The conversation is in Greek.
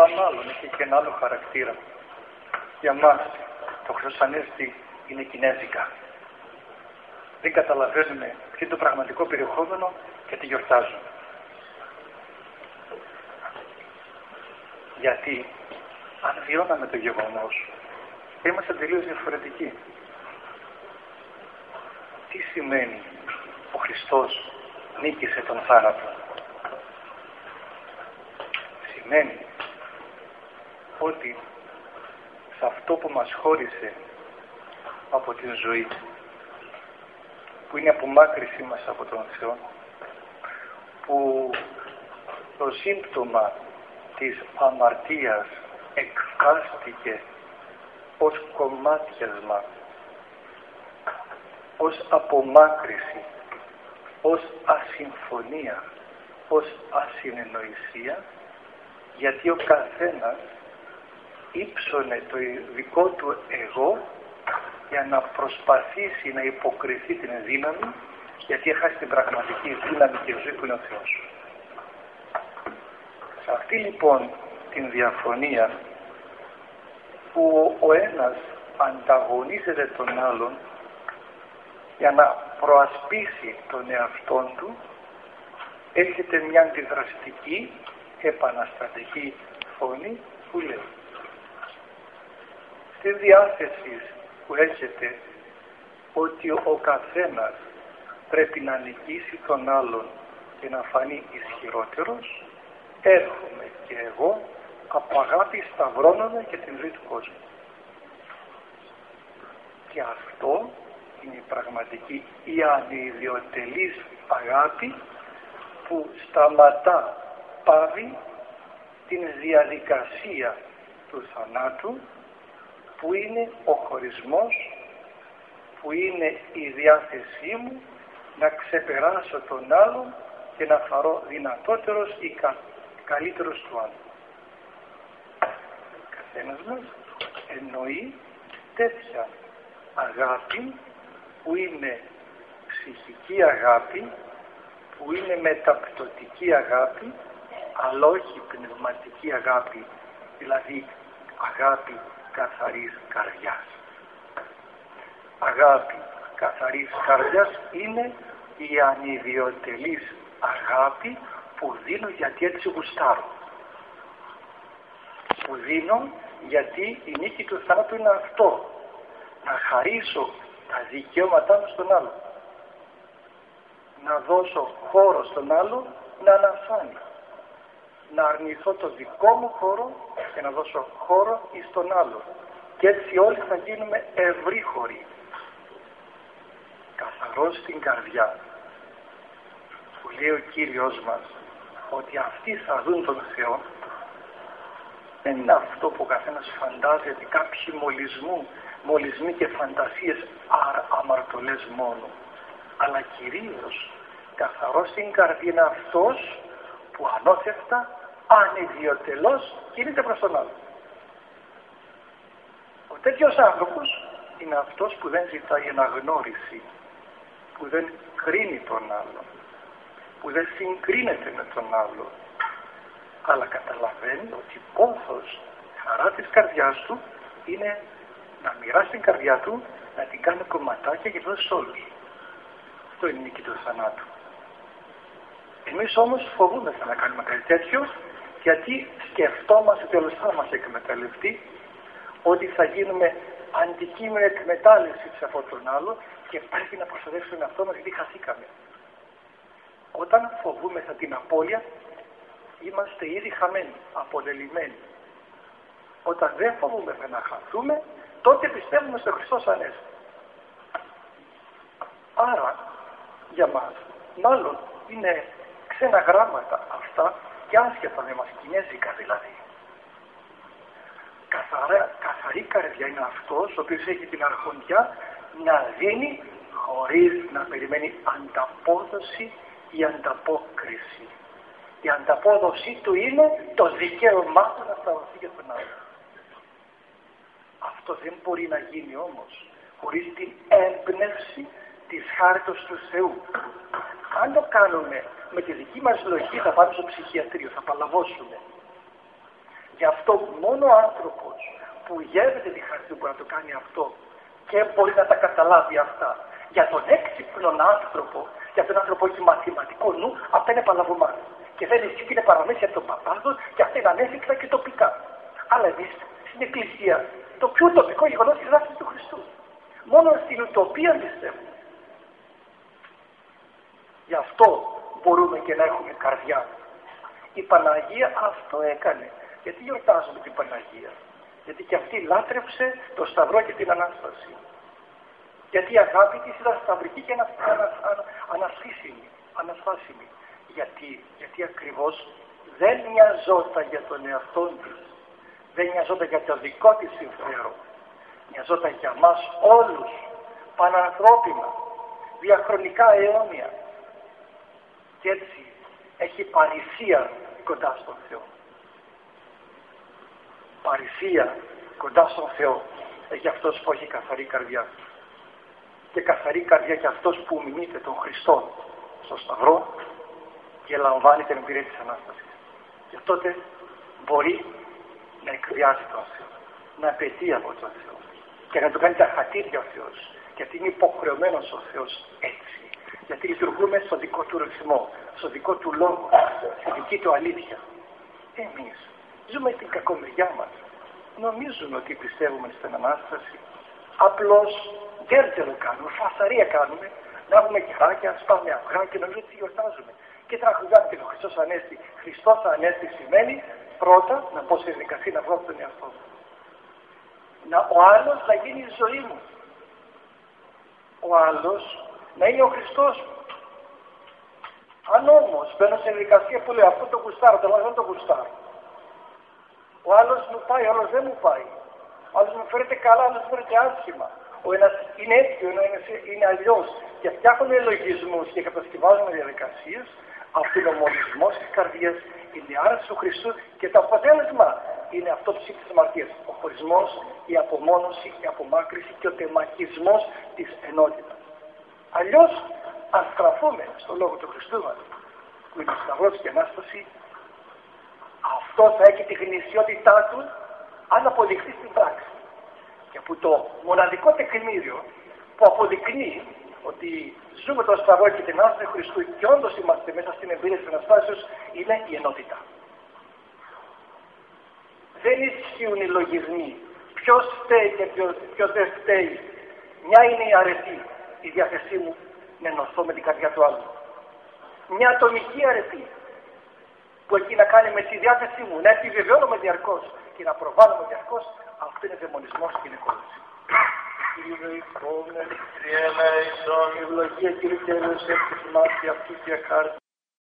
Μάλλον έχει και ένα άλλο χαρακτήρα. Για μας το Χριστός Ανέστη είναι κινέζικα. Δεν καταλαβαίνουμε ποιο είναι το πραγματικό περιεχόμενο και τι γιορτάζουμε. Γιατί αν βιώναμε το γεγονός, είμαστε τελείως διαφορετικοί. Τι σημαίνει ο Χριστός νίκησε τον θάνατο? Σημαίνει ότι σε αυτό που μας χώρισε από την ζωή, που είναι η απομάκρυσή μας από τον Θεό, που το σύμπτωμα της αμαρτίας εκφράστηκε ως κομμάτιασμα, ως απομάκρυση, ως ασυμφωνία, ως ασυνεννοησία, γιατί ο καθένας ύψωνε το δικό του εγώ για να προσπαθήσει να υποκριθεί την δύναμη, γιατί έχασε την πραγματική δύναμη και ζωή που είναι ο Θεός. Σε αυτή λοιπόν την διαφωνία που ο ένας ανταγωνίζεται τον άλλον για να προασπίσει τον εαυτόν του, έρχεται μια αντιδραστική επαναστατική φωνή που λέει: στη διάθεση που έχετε ότι ο καθένας πρέπει να νικήσει τον άλλον και να φανεί ισχυρότερος, έρχομαι και εγώ από αγάπη σταυρώνομαι και την ζωή του κόσμου. Και αυτό είναι η πραγματική ή ανιδιοτελής αγάπη που σταματά, πάβει την διαδικασία του θανάτου, που είναι ο χωρισμός, που είναι η διάθεσή μου να ξεπεράσω τον άλλον και να φαρώ δυνατότερος ή καλύτερος του άλλου. Καθένας μας εννοεί τέτοια αγάπη που είναι ψυχική αγάπη, που είναι μεταπτωτική αγάπη, αλλά όχι πνευματική αγάπη, δηλαδή αγάπη καθαρής καρδιάς. Αγάπη καθαρής καρδιάς είναι η ανιδιοτελής αγάπη που δίνω γιατί έτσι γουστάρω. Που δίνω γιατί η νίκη του θάνατου είναι αυτό. Να χαρίσω τα δικαιώματά μου στον άλλο. Να δώσω χώρο στον άλλο να αναφάνει. Να αρνηθώ το δικό μου χώρο και να δώσω χώρο εις τον άλλο. Και έτσι όλοι θα γίνουμε ευρύχωροι. Καθαρός στην καρδιά. Που λέει ο Κύριος μας ότι αυτοί θα δουν τον Θεό. Δεν είναι αυτό που ο καθένας φαντάζεται, κάποιοι μολυσμοί και φαντασίες αμαρτωλές μόνο. Αλλά κυρίως καθαρός στην καρδιά είναι αυτός που ανώθευτα, ανιδιοτελώς κινείται προς τον άλλο. Ο τέτοιος άνθρωπος είναι αυτός που δεν ζητάει αναγνώριση, που δεν κρίνει τον άλλο, που δεν συγκρίνεται με τον άλλο, αλλά καταλαβαίνει ότι πόθος χαρά της καρδιάς του είναι να μοιράσει την καρδιά του, να την κάνει κομματάκια και δώσει σε όλους. Αυτό είναι η νίκη του θανάτου. Εμείς όμως φοβούμεθα να κάνουμε κάτι τέτοιο, γιατί σκεφτόμαστε ότι όλος θα μας εκμεταλλευτεί, ότι θα γίνουμε αντικείμενο εκμετάλλευσης σε αυτόν τον άλλο και πρέπει να προστατεύσουμε τον εαυτό μας γιατί χαθήκαμε. Όταν φοβούμεθα την απώλεια, είμαστε ήδη χαμένοι, απολελειμμένοι. Όταν δεν φοβούμεθα να χαθούμε, τότε πιστεύουμε στο Χριστός Ανέστη. Άρα, για μας, μάλλον είναι ξένα γράμματα αυτά και άσχετα με μας, κινέζικα δηλαδή. Καθαρή καρδιά είναι αυτός ο οποίος έχει την αρχοντιά να δίνει χωρίς να περιμένει ανταπόδοση ή ανταπόκριση. Η ανταπόδοσή του είναι το δικαίωμά του να σταυρωθεί για τον άλλο. Αυτό δεν μπορεί να γίνει όμως χωρίς την έμπνευση της χάριτος του Θεού. Αν το κάνουμε με τη δική μας λογική θα πάμε στο ψυχιατρίο, θα παλαβώσουμε. Γι' αυτό μόνο ο άνθρωπος που γεύεται τη χάρη του μπορεί να το κάνει αυτό και μπορεί να τα καταλάβει αυτά. Για τον έξυπνο άνθρωπο, για τον άνθρωπο που έχει μαθηματικό νου, αυτά είναι παλαβομάρα. Και δεν είναι παραμύθια των παπάδων και αυτά είναι ανέφικτα και τοπικά. Αλλά εμείς στην Εκκλησία το πιο τοπικό γεγονός είναι η δράση του Χριστού. Μόνο στην ουτοπία πιστεύουμε. Γι' αυτό μπορούμε και να έχουμε καρδιά. Η Παναγία αυτό έκανε. Γιατί γιορτάζουμε την Παναγία? Γιατί και αυτή λάτρεψε το Σταυρό και την Ανάσταση. Γιατί η αγάπη της ήταν σταυρική και ανασφάσιμη. Γιατί ακριβώς δεν νοιαζόταν για τον εαυτό της. Δεν νοιαζόταν για το δικό της συμφέρον. Νοιαζόταν για μας όλους, πανανθρώπινα, διαχρονικά αιώνια. Και έτσι έχει παρησία κοντά στον Θεό. Παρησία κοντά στον Θεό έχει αυτός που έχει καθαρή καρδιά. Και καθαρή καρδιά και αυτός που μιμείται τον Χριστό στο Σταυρό και λαμβάνει την εμπειρία της Ανάστασης. Και τότε μπορεί να εκβιάζει τον Θεό, να απαιτεί από τον Θεό και να του κάνει τα χατήρια ο Θεός. Γιατί είναι υποχρεωμένος ο Θεός έτσι. Γιατί λειτουργούμε στο δικό του ρυθμό, στο δικό του λόγο, στη δική του αλήθεια. Εμείς ζούμε την κακομεριά μας. Νομίζουμε ότι πιστεύουμε στην Ανάσταση. Απλώς γκέρτελο κάνουμε, φασαρία κάνουμε, να έχουμε κεράκια, σπάμε αυγά και νομίζω ότι γιορτάζουμε. Και τραγουδάμε και το Χριστός Ανέστη. Χριστός Ανέστη σημαίνει πρώτα να πω σε δικασία να βγω από τον εαυτό μου. Ο άλλος να γίνει η ζωή μου. Ο άλλος να είναι ο Χριστός μου. Αν όμως μπαίνω σε δικασία που λέω αυτό το γουστάρω, το άλλο δεν το γουστάρω. Ο άλλος μου πάει, ο άλλος δεν μου πάει. Ο άλλος μου φέρεται καλά, ο άλλος μου φέρεται άσχημα. Ο ένας είναι έτσι, ο ένας είναι αλλιώς. Και φτιάχνουμε λογισμούς και κατασκευάζουμε διαδικασίες. Αυτός ο μολυσμός της καρδιάς είναι η άραση του Χριστού και το αποτέλεσμα είναι αυτό ψήφι της αμαρτίας. Ο χωρισμός, η απομόνωση, η απομάκρυση και ο τεμαχισμός της ενότητας. Αλλιώς, αν στραφούμε στο λόγο του Χριστού μας, που είναι ο Σταυρός και η Ανάσταση, αυτό θα έχει τη γνησιότητά του αν αποδειχθεί στην πράξη. Και που το μοναδικό τεκμήριο που αποδεικνύει ότι ζούμε τον Σταυρό και την Ανάσταση του Χριστού και όντως είμαστε μέσα στην εμπειρία της Αναστάσεως είναι η ενότητα. Δεν ισχύουν οι λογισμοί. Ποιος φταίει και ποιος δεν φταίει. Μια είναι η αρετή, η διάθεσή μου να ενωθώ με την καρδιά του άλλου. Μια ατομική αρετή που έχει να κάνει με τη διάθεσή μου, να επιβεβαιώνομαι διαρκώς και να προβάλλομαι διαρκώς, αυτό είναι δαιμονισμός και είναι κόλαση. Κύριε Ιησού, ευλογία Κύριε και ελεησέ της μάτια αυτού και χάρτη.